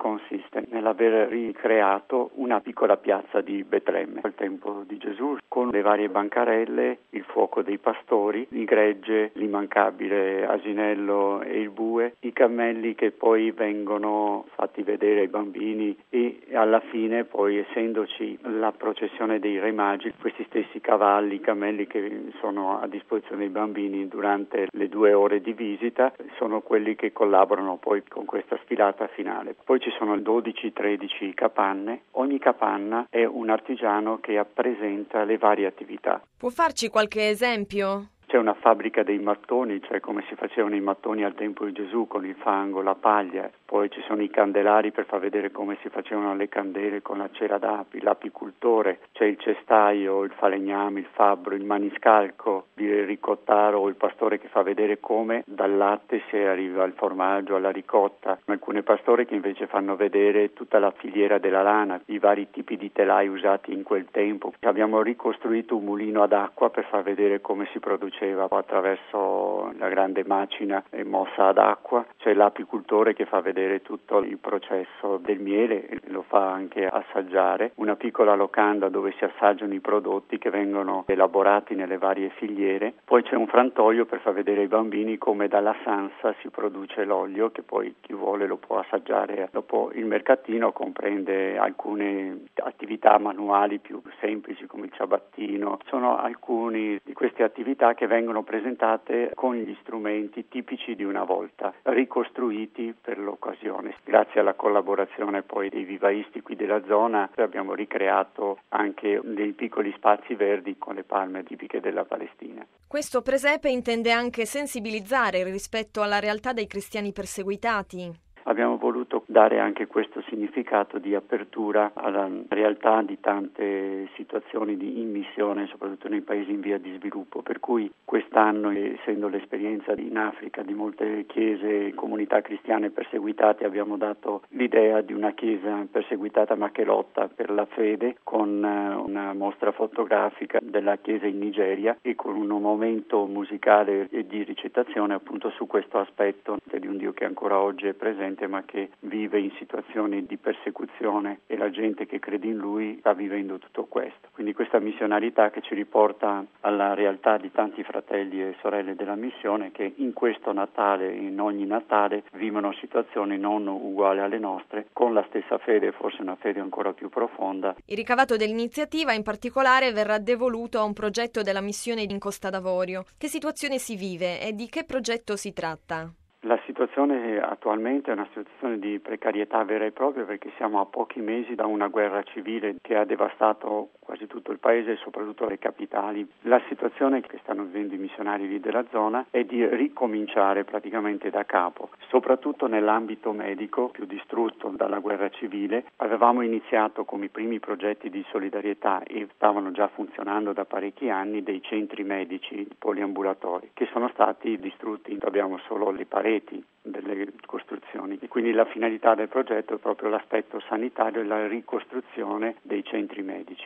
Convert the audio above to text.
consiste nell'aver ricreato una piccola piazza di Betlemme al tempo di Gesù, con le varie bancarelle, il fuoco dei pastori, il gregge, l'immancabile asinello e il bue, i cammelli che poi vengono fatti vedere ai bambini e alla fine poi, essendoci la processione dei Re Magi, questi stessi cavalli, cammelli che sono a disposizione dei bambini durante le 2 ore di visita, sono quelli che collaborano poi con questa sfilata finale. Poi ci sono 12-13 capanne, ogni capanna è un artigiano che rappresenta le varie attività. Può farci qualche esempio? C'è una fabbrica dei mattoni, cioè come si facevano i mattoni al tempo di Gesù con il fango, la paglia. Poi ci sono i candelari per far vedere come si facevano le candele con la cera d'api, l'apicultore, c'è il cestaio, il falegname, il fabbro, il maniscalco, il ricottaro o il pastore che fa vedere come dal latte si arriva al formaggio, alla ricotta. Alcune pastore che invece fanno vedere tutta la filiera della lana, i vari tipi di telai usati in quel tempo. Abbiamo ricostruito un mulino ad acqua per far vedere come si produceva attraverso la grande macina mossa ad acqua. C'è l'apicultore che fa vedere tutto il processo del miele e lo fa anche assaggiare. Una piccola locanda dove si assaggiano i prodotti che vengono elaborati nelle varie filiere. Poi c'è un frantoio per far vedere ai bambini come dalla sansa si produce l'olio, che poi chi vuole lo può assaggiare. Dopo il mercatino comprende alcune attività manuali più semplici come il ciabattino. Sono alcune di queste attività che vengono presentate con gli strumenti tipici di una volta, ricostruiti per l'occasione. Grazie alla collaborazione poi dei vivaisti qui della zona abbiamo ricreato anche dei piccoli spazi verdi con le palme tipiche della Palestina. Questo presepe intende anche sensibilizzare rispetto alla realtà dei cristiani perseguitati. Abbiamo voluto dare anche questo significato di apertura alla realtà di tante situazioni di immissione, soprattutto nei paesi in via di sviluppo, per cui quest'anno, essendo l'esperienza in Africa di molte chiese e comunità cristiane perseguitate, abbiamo dato l'idea di una chiesa perseguitata ma che lotta per la fede, con una mostra fotografica della chiesa in Nigeria e con un momento musicale e di recitazione appunto su questo aspetto di un Dio che ancora oggi è presente ma che vive in situazioni di persecuzione e la gente che crede in lui sta vivendo tutto questo. Quindi questa missionalità che ci riporta alla realtà di tanti fratelli e sorelle della missione che in questo Natale, in ogni Natale, vivono situazioni non uguali alle nostre, con la stessa fede, forse una fede ancora più profonda. Il ricavato dell'iniziativa in particolare verrà devoluto a un progetto della missione in Costa d'Avorio. Che situazione si vive e di che progetto si tratta? La situazione attualmente è una situazione di precarietà vera e propria perché siamo a pochi mesi da una guerra civile che ha devastato quasi tutto il paese e soprattutto le capitali. La situazione che stanno vivendo i missionari lì della zona è di ricominciare praticamente da capo, soprattutto nell'ambito medico più distrutto dalla guerra civile. Avevamo iniziato come i primi progetti di solidarietà e stavano già funzionando da parecchi anni dei centri medici poliambulatori che sono stati distrutti, abbiamo solo le pareti delle costruzioni e quindi la finalità del progetto è proprio l'aspetto sanitario e la ricostruzione dei centri medici.